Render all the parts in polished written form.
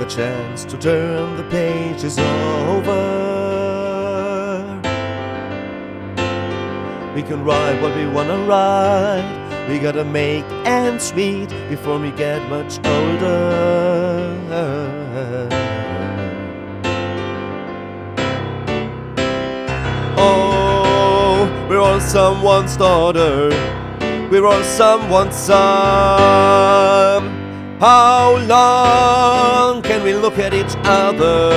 chance to turn the pages over. We can write what we wanna write. We gotta make ends meet before we get much older. Oh, we're all someone's daughter. We're all someone's son. How long can we look at each other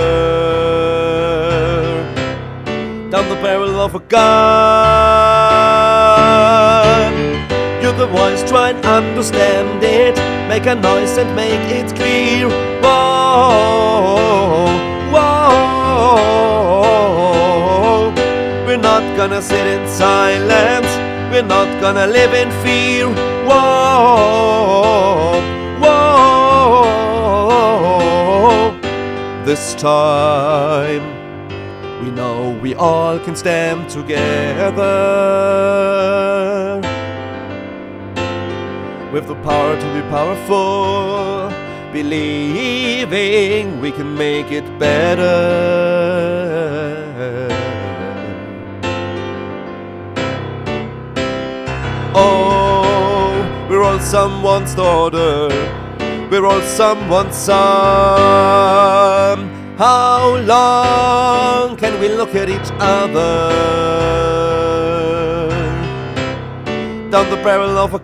down the barrel of a gun? You're the voice, try and understand it. Make a noise and make it clear. Whoa, whoa. We're not gonna sit in silence. We're not gonna live in fear. Whoa, whoa. This time we know we all can stand together with the power to be powerful, believing we can make it better. Oh, we're all someone's daughter. We're all someone's son. How long can we look at each other down the barrel of a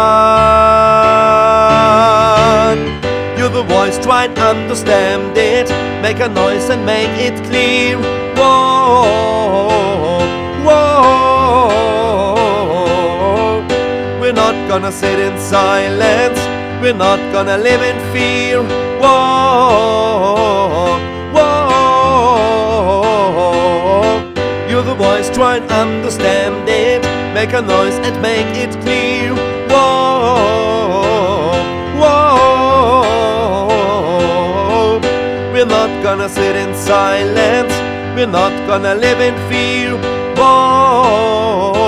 gun? You're the voice, try and understand it. Make a noise and make it clear. Whoa, whoa. We're not gonna sit in silence. We're not gonna live in fear. Whoa, whoa. You're the voice, try and understand it. Make a noise and make it clear. Whoa, whoa. We're not gonna sit in silence. We're not gonna live in fear. Whoa.